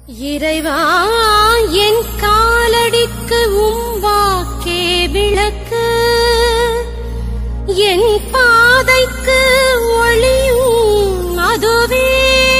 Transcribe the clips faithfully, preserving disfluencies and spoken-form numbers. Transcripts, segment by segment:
இறைவா என் காலடிக்கு உம் வாக்கே விளக்கு, என் பாதைக்கு ஒளியும் அதுவே.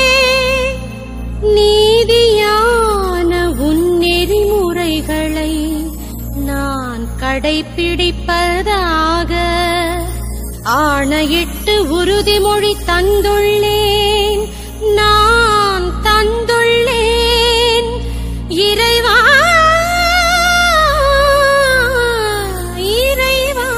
நீதியான உன் நெறிமுறைகளை நான் கடைப்பிடிப்பதாக ஆணையிட்டு உறுதிமொழி தந்துள்ளேன், நான் தந்துள்ளேன். இறைவா இறைவா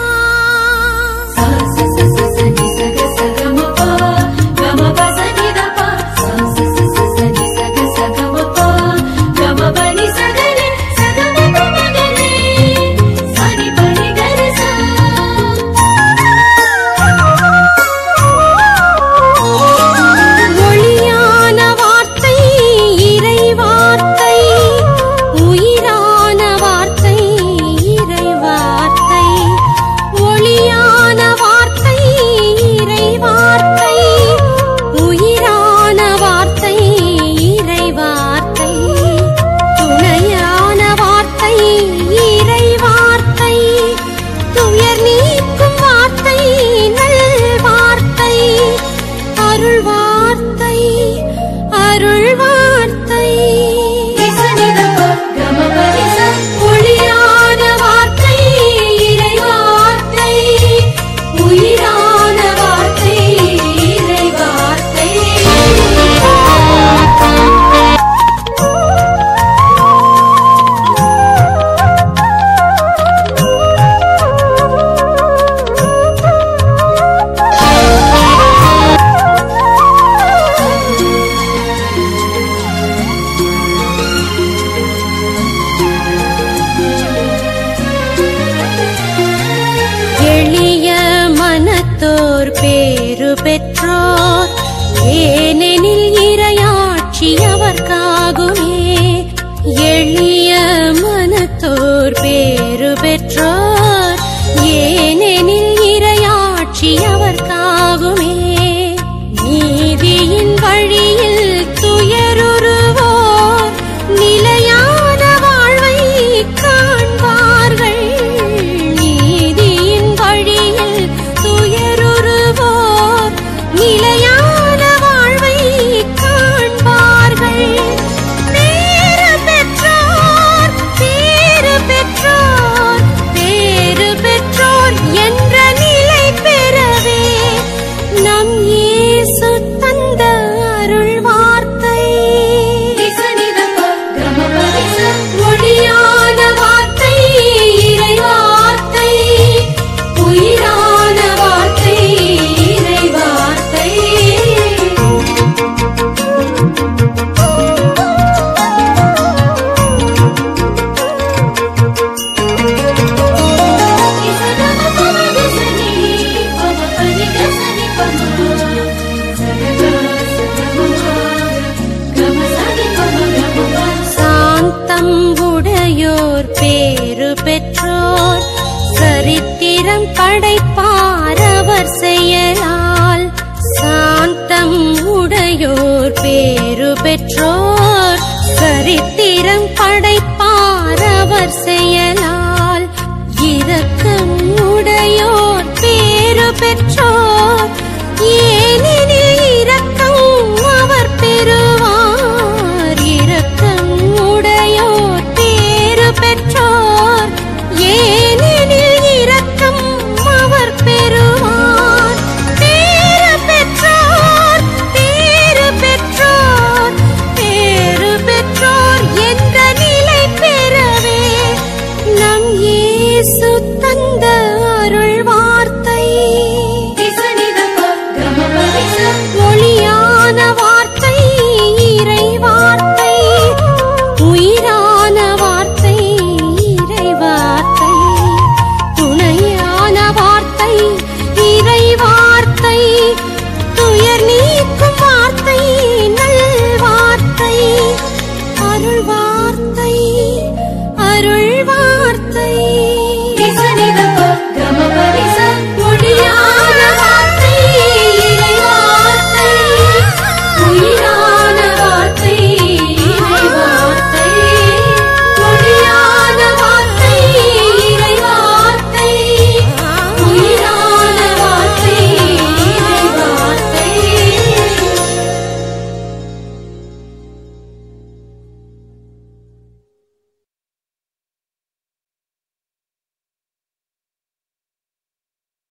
பேரு பெற்றோர், ஏனெனில் இறையாட்சி அவர்க்காகுமே. எளிய மனத்தோர் பேரு பெற்றோர், ஏனெனில் இறையாட்சி அவர்க்காகுமே. நீதியின் வழியில் துயருறுவோர் நிலையான வாழ்வை காண்பார்கள். நீதியின் வழியில் துயருறுவோர் நிலையான வாழ்வை காண்பார்கள். பேறு பெற்றோர் பேறு பெற்றோர் பேறு பெற்றோர் என்ற நிலை பெறவே நம் இயேசு தந்த அருள் வார்த்தை. மொழியான வார்த்தை, இறை வார்த்தை, உயிரான வார்த்தை, இறை வார்த்தை. சாந்தம் உடையோர் பேரு பெற்றோர், சரித்திரம் படைப்பார் அவர் செயலால். சாந்தம் உடையோர் பேரு பெற்றோர், சரித்திரம் படைப்பார் அவர் செயலால். இரக்கம் உடையோர் பேரு பெற்றோர், ஏனே